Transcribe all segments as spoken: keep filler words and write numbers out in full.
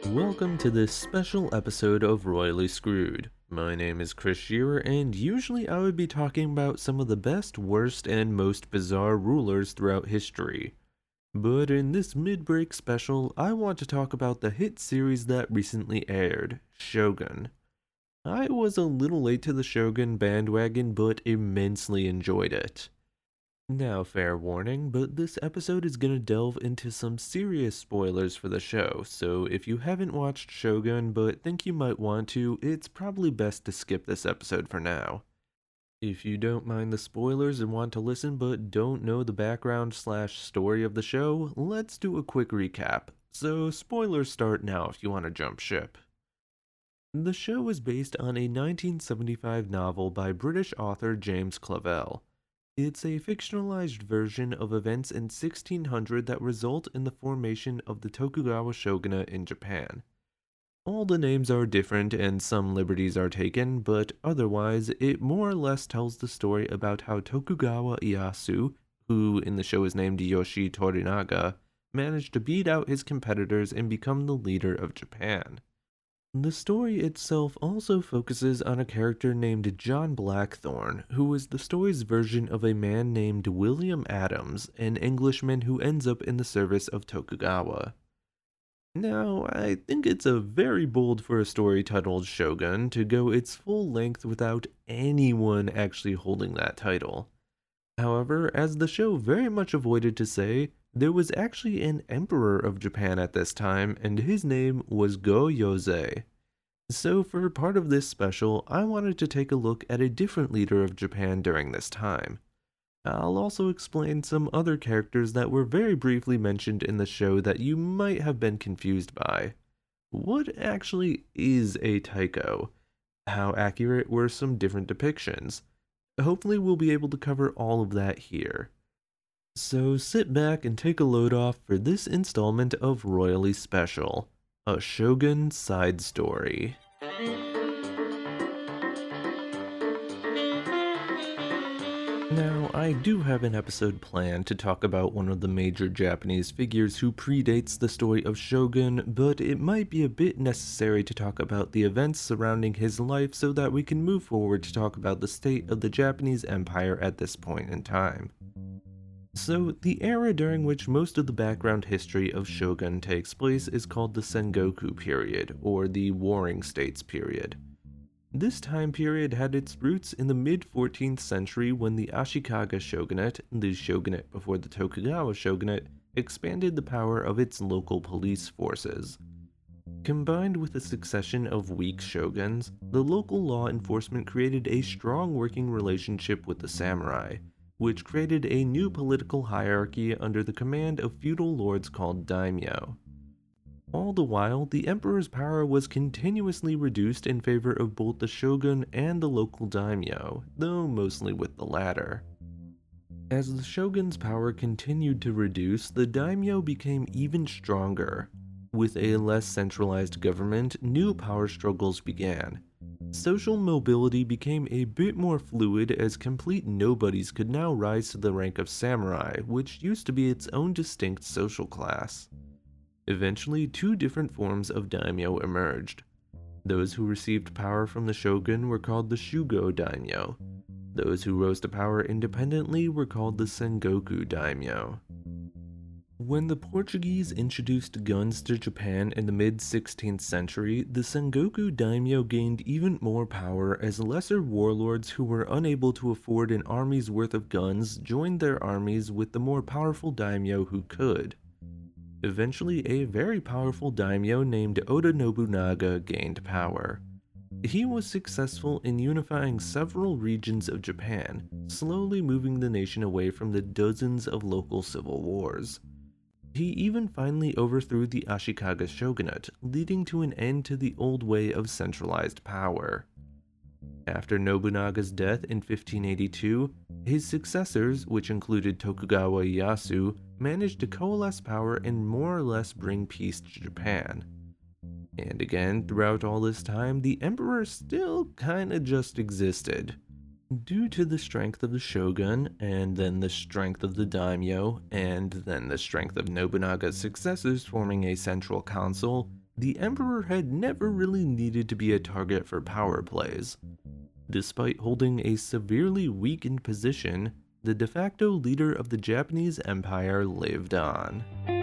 Welcome to this special episode of Royally Screwed. My name is Chris Shearer, and usually I would be talking about some of the best, worst, and most bizarre rulers throughout history. But in this mid-break special, I want to talk about the hit series that recently aired, Shogun. I was a little late to the Shogun bandwagon, but immensely enjoyed it. Now, fair warning, but this episode is going to delve into some serious spoilers for the show, so if you haven't watched Shogun but think you might want to, it's probably best to skip this episode for now. If you don't mind the spoilers and want to listen but don't know the background slash story of the show, let's do a quick recap. So spoilers start now if you want to jump ship. The show is based on a nineteen seventy-five novel by British author James Clavell. It's a fictionalized version of events in sixteen hundred that result in the formation of the Tokugawa shogunate in Japan. All the names are different and some liberties are taken, but otherwise, it more or less tells the story about how Tokugawa Ieyasu, who in the show is named Yoshi Torinaga, managed to beat out his competitors and become the leader of Japan. The story itself also focuses on a character named John Blackthorne, who was the story's version of a man named William Adams, an Englishman who ends up in the service of Tokugawa. Now, I think it's a very bold for a story titled Shogun to go its full length without anyone actually holding that title. However, as the show very much avoided to say, there was actually an emperor of Japan at this time, and his name was Go-Yozei. So for part of this special, I wanted to take a look at a different leader of Japan during this time. I'll also explain some other characters that were very briefly mentioned in the show that you might have been confused by. What actually is a taiko? How accurate were some different depictions? Hopefully we'll be able to cover all of that here. So sit back and take a load off for this installment of Royally Special, a Shogun side story. Now, I do have an episode planned to talk about one of the major Japanese figures who predates the story of Shogun, but it might be a bit necessary to talk about the events surrounding his life so that we can move forward to talk about the state of the Japanese Empire at this point in time. So, the era during which most of the background history of Shogun takes place is called the Sengoku period, or the Warring States period. This time period had its roots in the mid fourteenth century when the Ashikaga shogunate, the shogunate before the Tokugawa shogunate, expanded the power of its local police forces. Combined with a succession of weak shoguns, the local law enforcement created a strong working relationship with the samurai, which created a new political hierarchy under the command of feudal lords called daimyo. All the while, the emperor's power was continuously reduced in favor of both the shogun and the local daimyo, though mostly with the latter. As the shogun's power continued to reduce, the daimyo became even stronger. With a less centralized government, new power struggles began. Social mobility became a bit more fluid as complete nobodies could now rise to the rank of samurai, which used to be its own distinct social class. Eventually, two different forms of daimyo emerged. Those who received power from the shogun were called the Shugo daimyo. Those who rose to power independently were called the Sengoku daimyo. When the Portuguese introduced guns to Japan in the mid sixteenth century, the Sengoku daimyo gained even more power as lesser warlords who were unable to afford an army's worth of guns joined their armies with the more powerful daimyo who could. Eventually, a very powerful daimyo named Oda Nobunaga gained power. He was successful in unifying several regions of Japan, slowly moving the nation away from the dozens of local civil wars. He even finally overthrew the Ashikaga shogunate, leading to an end to the old way of centralized power. After Nobunaga's death in fifteen eighty-two, his successors, which included Tokugawa Ieyasu, managed to coalesce power and more or less bring peace to Japan. And again, throughout all this time, the emperor still kinda just existed. Due to the strength of the shogun, and then the strength of the daimyo, and then the strength of Nobunaga's successors forming a central council, the emperor had never really needed to be a target for power plays. Despite holding a severely weakened position, the de facto leader of the Japanese Empire lived on.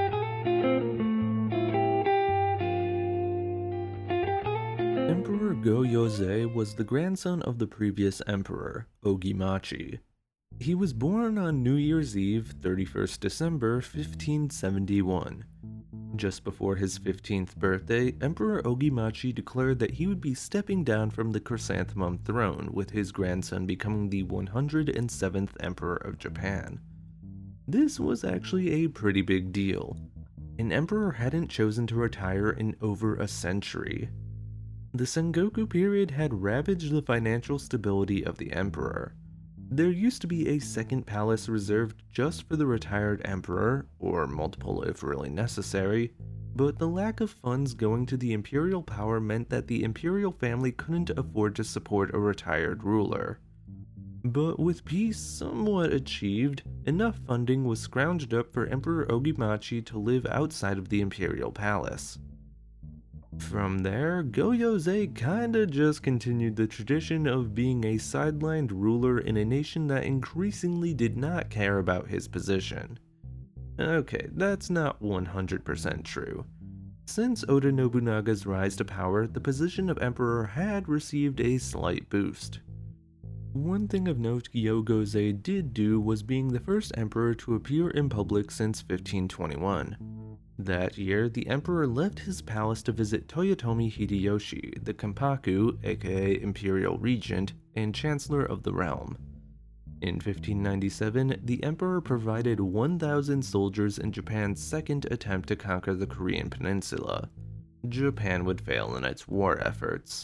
Emperor Go-Yozei was the grandson of the previous emperor, Ogimachi. He was born on New Year's Eve, thirty-first December fifteen seventy-one. Just before his fifteenth birthday, Emperor Ogimachi declared that he would be stepping down from the chrysanthemum throne, with his grandson becoming the one hundred seventh Emperor of Japan. This was actually a pretty big deal. An emperor hadn't chosen to retire in over a century. The Sengoku period had ravaged the financial stability of the emperor. There used to be a second palace reserved just for the retired emperor, or multiple if really necessary, but the lack of funds going to the imperial power meant that the imperial family couldn't afford to support a retired ruler. But with peace somewhat achieved, enough funding was scrounged up for Emperor Ogimachi to live outside of the imperial palace. From there, Go-Yozei kinda just continued the tradition of being a sidelined ruler in a nation that increasingly did not care about his position. Okay, that's not one hundred percent true. Since Oda Nobunaga's rise to power, the position of emperor had received a slight boost. One thing of note Go-Yozei did do was being the first emperor to appear in public since fifteen twenty-one. That year, the emperor left his palace to visit Toyotomi Hideyoshi, the Kampaku, aka Imperial Regent, and Chancellor of the realm. In fifteen ninety-seven, the emperor provided one thousand soldiers in Japan's second attempt to conquer the Korean peninsula. Japan would fail in its war efforts.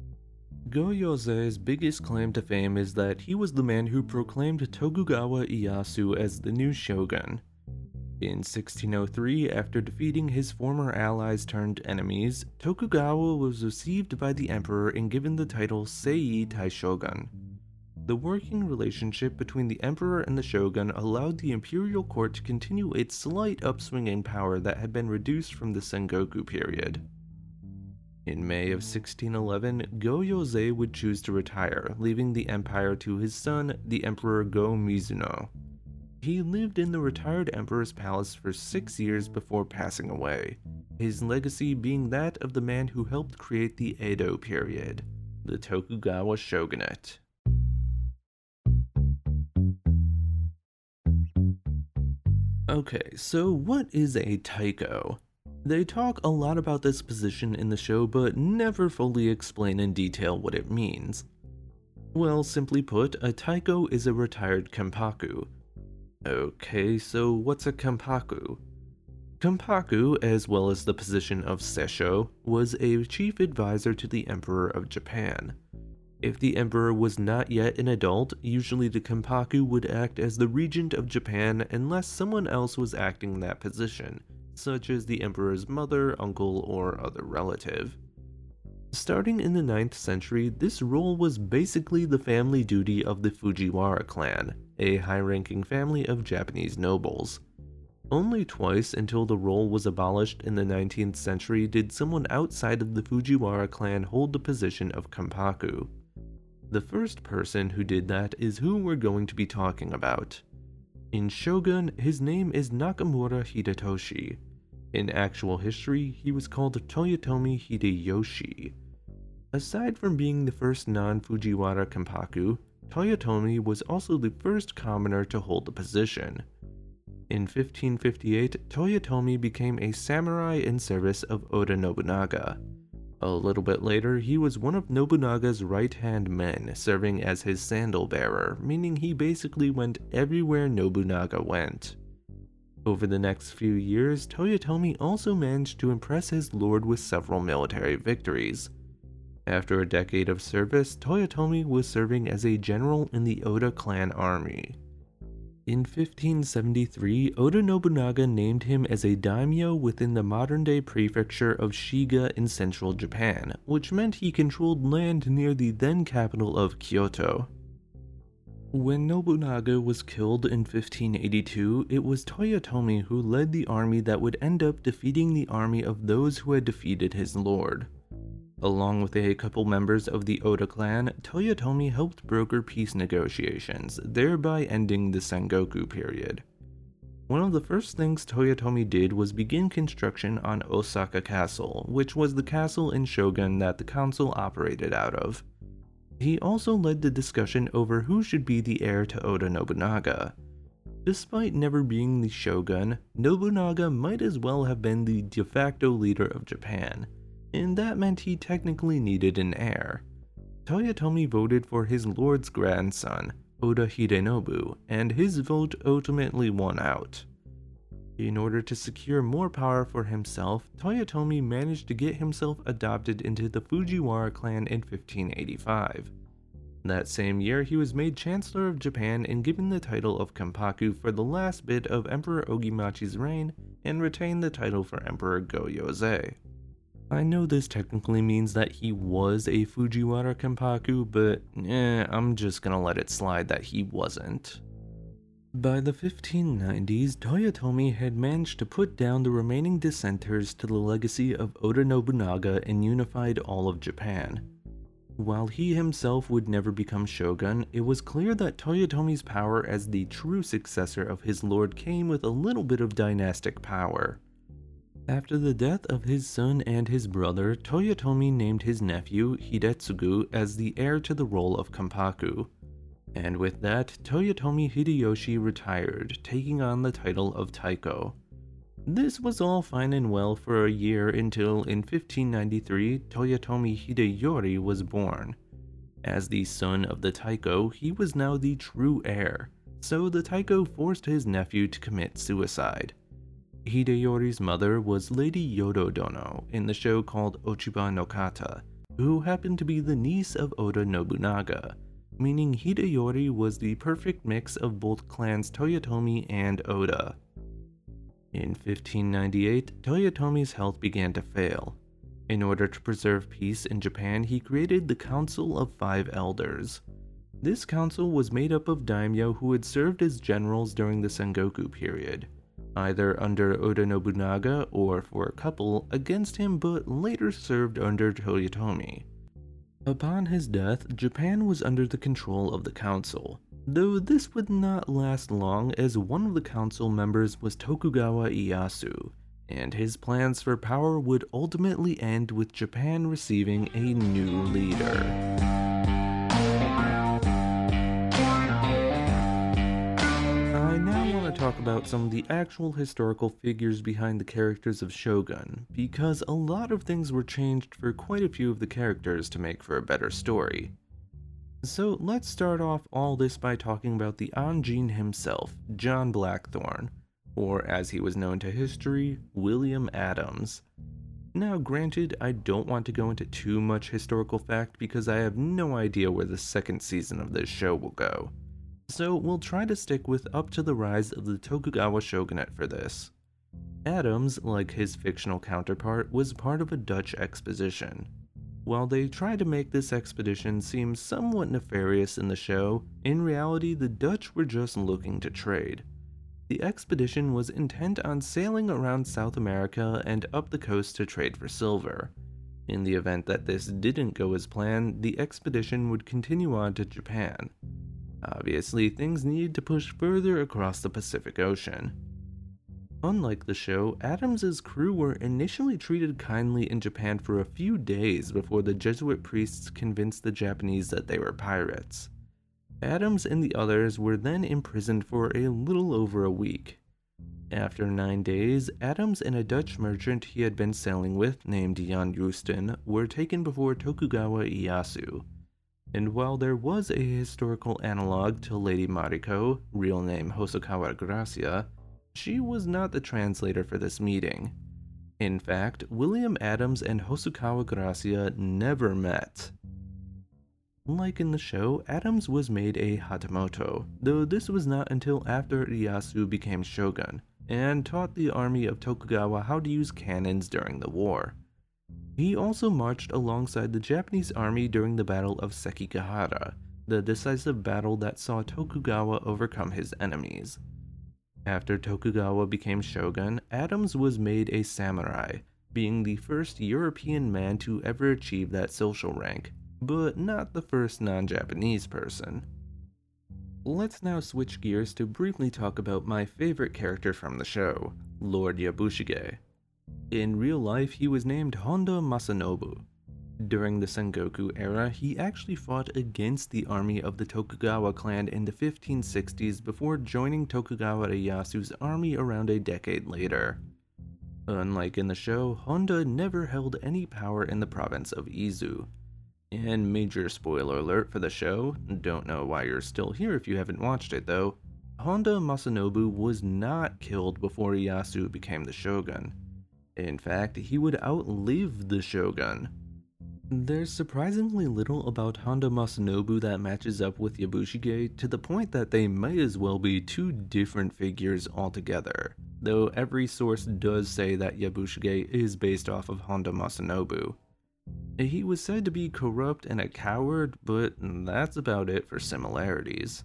Go-Yozei's biggest claim to fame is that he was the man who proclaimed Tokugawa Ieyasu as the new shogun. In sixteen oh three, after defeating his former allies turned enemies, Tokugawa was received by the emperor and given the title Sei Taishogun. The working relationship between the emperor and the shogun allowed the imperial court to continue its slight upswing in power that had been reduced from the Sengoku period. In May of sixteen eleven, Go-Yozei would choose to retire, leaving the empire to his son, the Emperor Go-Mizuno. He lived in the retired emperor's palace for six years before passing away, his legacy being that of the man who helped create the Edo period, the Tokugawa shogunate. Okay, so what is a taiko? They talk a lot about this position in the show, but never fully explain in detail what it means. Well, simply put, a taiko is a retired kampaku. Okay, so what's a kampaku? Kampaku, as well as the position of sessho, was a chief advisor to the Emperor of Japan. If the emperor was not yet an adult, usually the kampaku would act as the regent of Japan unless someone else was acting in that position, such as the emperor's mother, uncle, or other relative. Starting in the ninth century, this role was basically the family duty of the Fujiwara clan, a high-ranking family of Japanese nobles. Only twice until the role was abolished in the nineteenth century did someone outside of the Fujiwara clan hold the position of kampaku. The first person who did that is who we're going to be talking about. In Shogun, his name is Nakamura Hidetoshi. In actual history, he was called Toyotomi Hideyoshi. Aside from being the first non-Fujiwara kampaku, Toyotomi was also the first commoner to hold the position. In fifteen fifty-eight, Toyotomi became a samurai in service of Oda Nobunaga. A little bit later, he was one of Nobunaga's right-hand men, serving as his sandal-bearer, meaning he basically went everywhere Nobunaga went. Over the next few years, Toyotomi also managed to impress his lord with several military victories. After a decade of service, Toyotomi was serving as a general in the Oda clan army. In fifteen seventy-three, Oda Nobunaga named him as a daimyo within the modern-day prefecture of Shiga in central Japan, which meant he controlled land near the then capital of Kyoto. When Nobunaga was killed in fifteen eighty-two, it was Toyotomi who led the army that would end up defeating the army of those who had defeated his lord. Along with a couple members of the Oda clan, Toyotomi helped broker peace negotiations, thereby ending the Sengoku period. One of the first things Toyotomi did was begin construction on Osaka Castle, which was the castle in Shogun that the council operated out of. He also led the discussion over who should be the heir to Oda Nobunaga. Despite never being the shogun, Nobunaga might as well have been the de facto leader of Japan, and that meant he technically needed an heir. Toyotomi voted for his lord's grandson, Oda Hidenobu, and his vote ultimately won out. In order to secure more power for himself, Toyotomi managed to get himself adopted into the Fujiwara clan in fifteen eighty-five. That same year, he was made Chancellor of Japan and given the title of Kampaku for the last bit of Emperor Ogimachi's reign, and retained the title for Emperor Go-Yozei. I know this technically means that he was a Fujiwara Kampaku, but eh, I'm just gonna let it slide that he wasn't. By the fifteen nineties, Toyotomi had managed to put down the remaining dissenters to the legacy of Oda Nobunaga and unified all of Japan. While he himself would never become shogun, it was clear that Toyotomi's power as the true successor of his lord came with a little bit of dynastic power. After the death of his son and his brother, Toyotomi named his nephew, Hidetsugu, as the heir to the role of Kampaku. And with that, Toyotomi Hideyoshi retired, taking on the title of Taiko. This was all fine and well for a year until, in fifteen ninety-three, Toyotomi Hideyori was born. As the son of the Taiko, he was now the true heir, so the Taiko forced his nephew to commit suicide. Hideyori's mother was Lady Yodo Dono in the show called Ochiba no Kata, who happened to be the niece of Oda Nobunaga, meaning Hideyori was the perfect mix of both clans Toyotomi and Oda. In fifteen ninety-eight, Toyotomi's health began to fail. In order to preserve peace in Japan, he created the Council of Five Elders. This council was made up of daimyo who had served as generals during the Sengoku period, either under Oda Nobunaga or for a couple against him, but later served under Toyotomi. Upon his death, Japan was under the control of the council, though this would not last long as one of the council members was Tokugawa Ieyasu, and his plans for power would ultimately end with Japan receiving a new leader. I now want to talk about some of the actual historical figures behind the characters of Shogun, because a lot of things were changed for quite a few of the characters to make for a better story. So let's start off all this by talking about the Anjin himself, John Blackthorne, or as he was known to history, William Adams. Now granted, I don't want to go into too much historical fact because I have no idea where the second season of this show will go. So we'll try to stick with up to the rise of the Tokugawa shogunate for this. Adams, like his fictional counterpart, was part of a Dutch expedition. While they tried to make this expedition seem somewhat nefarious in the show, in reality the Dutch were just looking to trade. The expedition was intent on sailing around South America and up the coast to trade for silver. In the event that this didn't go as planned, the expedition would continue on to Japan. Obviously, things needed to push further across the Pacific Ocean. Unlike the show, Adams's crew were initially treated kindly in Japan for a few days before the Jesuit priests convinced the Japanese that they were pirates. Adams and the others were then imprisoned for a little over a week. After nine days, Adams and a Dutch merchant he had been sailing with, named Jan Justen, were taken before Tokugawa Ieyasu. And while there was a historical analog to Lady Mariko, real name Hosokawa Gracia, she was not the translator for this meeting. In fact, William Adams and Hosokawa Gracia never met. Like in the show, Adams was made a Hatamoto, though this was not until after Ieyasu became shogun, and taught the army of Tokugawa how to use cannons during the war. He also marched alongside the Japanese army during the Battle of Sekigahara, the decisive battle that saw Tokugawa overcome his enemies. After Tokugawa became shogun, Adams was made a samurai, being the first European man to ever achieve that social rank, but not the first non-Japanese person. Let's now switch gears to briefly talk about my favorite character from the show, Lord Yabushige. In real life, he was named Honda Masanobu. During the Sengoku era, he actually fought against the army of the Tokugawa clan in the fifteen sixties before joining Tokugawa Ieyasu's army around a decade later. Unlike in the show, Honda never held any power in the province of Izu. And major spoiler alert for the show, don't know why you're still here if you haven't watched it though, Honda Masanobu was not killed before Ieyasu became the shogun. In fact, he would outlive the shogun. There's surprisingly little about Honda Masanobu that matches up with Yabushige, to the point that they might as well be two different figures altogether, though every source does say that Yabushige is based off of Honda Masanobu. He was said to be corrupt and a coward, but that's about it for similarities.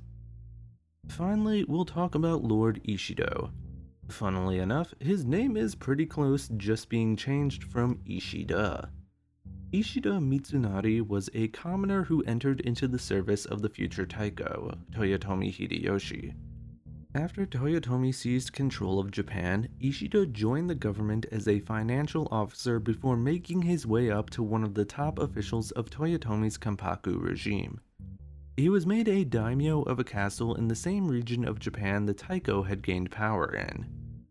Finally, we'll talk about Lord Ishido. Funnily enough, his name is pretty close, just being changed from Ishida. Ishida Mitsunari was a commoner who entered into the service of the future Taiko, Toyotomi Hideyoshi. After Toyotomi seized control of Japan, Ishida joined the government as a financial officer before making his way up to one of the top officials of Toyotomi's Kampaku regime. He was made a daimyo of a castle in the same region of Japan the Taiko had gained power in.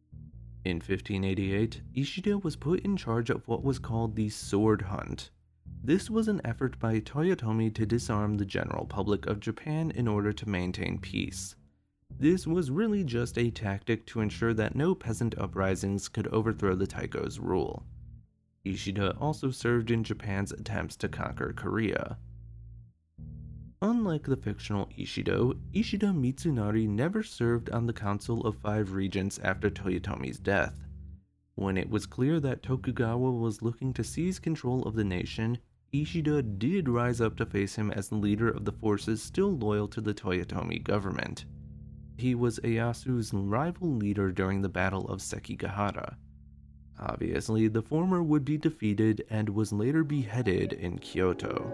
In fifteen eighty-eight, Ishida was put in charge of what was called the Sword Hunt. This was an effort by Toyotomi to disarm the general public of Japan in order to maintain peace. This was really just a tactic to ensure that no peasant uprisings could overthrow the Taiko's rule. Ishida also served in Japan's attempts to conquer Korea. Unlike the fictional Ishido, Ishida Mitsunari never served on the Council of Five Regents after Toyotomi's death. When it was clear that Tokugawa was looking to seize control of the nation, Ishida did rise up to face him as the leader of the forces still loyal to the Toyotomi government. He was Ieyasu's rival leader during the Battle of Sekigahara. Obviously, the former would be defeated and was later beheaded in Kyoto.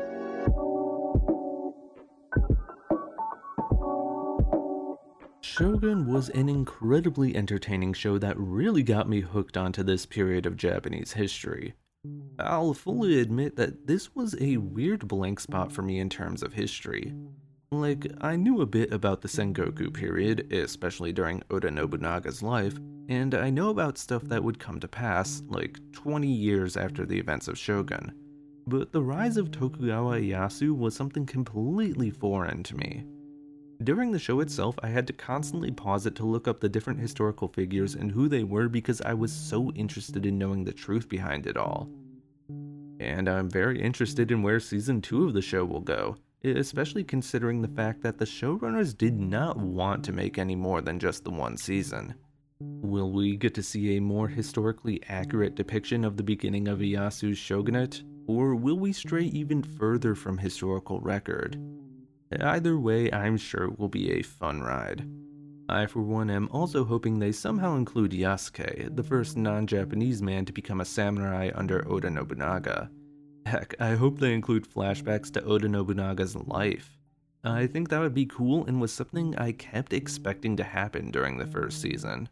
Shogun was an incredibly entertaining show that really got me hooked onto this period of Japanese history. I'll fully admit that this was a weird blank spot for me in terms of history. Like, I knew a bit about the Sengoku period, especially during Oda Nobunaga's life, and I know about stuff that would come to pass, like twenty years after the events of Shogun. But the rise of Tokugawa Ieyasu was something completely foreign to me. During the show itself, I had to constantly pause it to look up the different historical figures and who they were because I was so interested in knowing the truth behind it all. And I'm very interested in where season two of the show will go, especially considering the fact that the showrunners did not want to make any more than just the one season. Will we get to see a more historically accurate depiction of the beginning of Ieyasu's shogunate, or will we stray even further from historical record? Either way, I'm sure it will be a fun ride. I for one am also hoping they somehow include Yasuke, the first non-Japanese man to become a samurai under Oda Nobunaga. Heck, I hope they include flashbacks to Oda Nobunaga's life. I think that would be cool and was something I kept expecting to happen during the first season.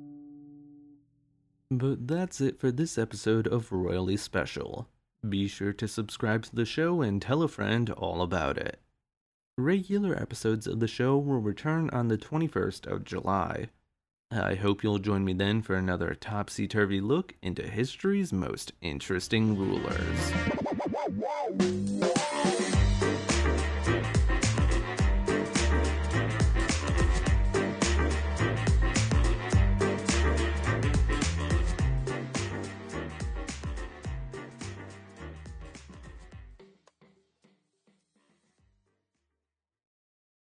But that's it for this episode of Royally Special. Be sure to subscribe to the show and tell a friend all about it. Regular episodes of the show will return on the twenty-first of July. I hope you'll join me then for another topsy-turvy look into history's most interesting rulers.